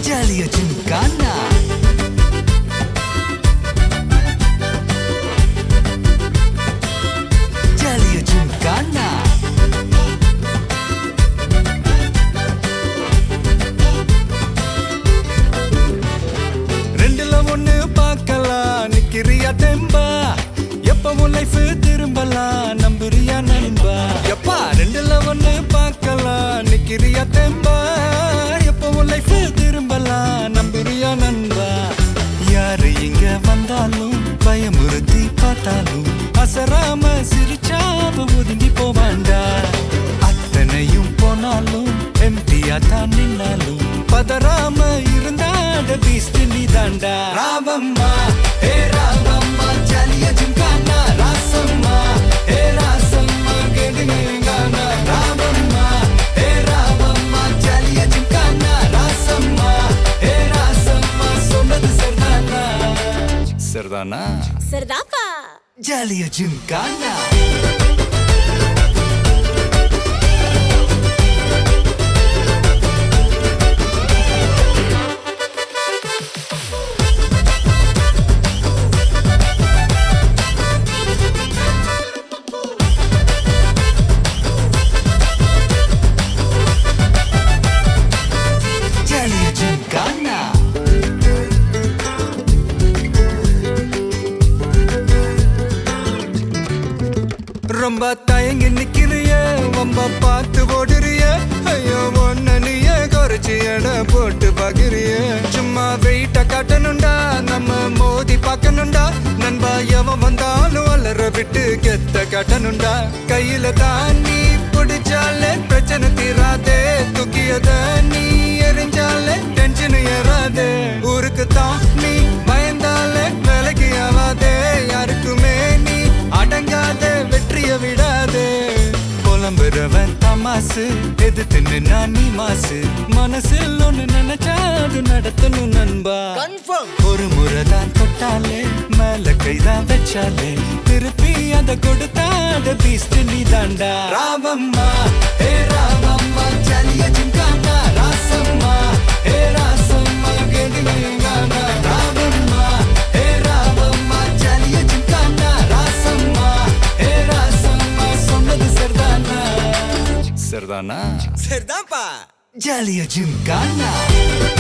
ஜாலியா ஜிம்கானா ஜாலியா ஜிம்கானா ரெண்டுல ஒண்ணு பார்க்கலாம் நிக்கிறியா தெம்பா எப்பவும் லைஃப் திரும்பலாம் நம்புறியா நண்பா எப்பா ரெண்டுல ஒண்ணு பார்க்கலாம் நிக்கிறியா தெம்பா எப்பவும் லைஃப் திரும்பலாம் நம்புறியா நண்பா யாரு இங்க வந்தாலும் பயமுறுத்தி பார்த்தாலும் அசராம சிரிச்சாம ஒதுங்கி போவாண்டா அத்தனையும் போனாலும் எம்டியா தான் நின்னாலும் பதறாம இருந்தாட பீஸ்ட் நீ தாண்டா ராவம்மா ஏ ராவம்மா ஜாலியா ஜிம்கானா ராசம்மா ஏ ராசம்மா கேடுங்கானா ராவம்மா ஏ ராவம்மா ஜாலியா ஜிம்கானா ராசம்மா ஏ ராசம்மா சொன்னது சரிதானா சரிதானா சரிதாப்பா ஜாலியா ஜிம்கானா ஜாலியா ஜிம்கானா ரொம்ப தயங்கி நிக்கிறிய ரொம்ப பார்த்து ஓடுறிய ஐயோ ஒன்ன நீய குறைச்சி எடை போட்டு பாக்குறிய சும்மா வெயிட்ட காட்டணும்டா நம்ம மோதி பார்க்கணும்டா நண்பா எவன் வந்தாலும் அலற விட்டு கெத்த காட்டணும்டா கையில தான் நீ பிடிச்சாலே பிரச்சனை தீராதே தூக்கியத நீ எரிஞ்சாலே டென்ஷன் ஏறாதே ஊருக்கு தான் நீ பயந்தாலே வேலைக்கு ஆவாதே யாருக்குமே நீ அடங்காத வெற்றிய விடாதே புலம்புறவன் தமாசு எதிர்த்து நின்னா நீ மாசு மனசில் ஒண்ணு நினைச்சாது நடத்தணும் நண்பா ஒரு முறைதான் தொட்டாலே மேல கைதான் வச்சாலே திருப்பி அத கொடுத்தாட பீஸ்ட் நீ தாண்டா ராவம்மா ஏ ராவம்மா ஜாலியா ஜிம்கானா ராசம்மா ஏ ராசம்மா கேடுங்கானா ராவம்மா ஏ ராவம்மா ஜாலியா ஜிம்கானா ராசம்மா ஏ ராசம்மா சொன்னது சரிதானா சரிதானா சரிதான்ப்பா ஜாலியா ஜிம்கானா